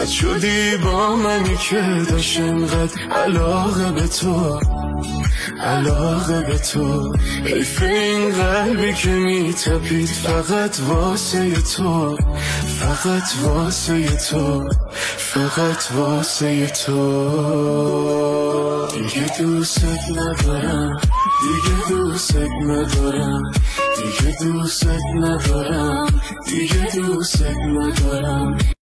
بد شدی با منی که داشت انقدر علاقه به تو، علاقه به تو. حیف این قلبی که میتپید فقط واسه تو، فقط واسه تو، فقط واسه تو. دیگه دوست ندارم، دیگه دوست ندارم، دیگه دوست ندارم، دیگه دوست ندارم.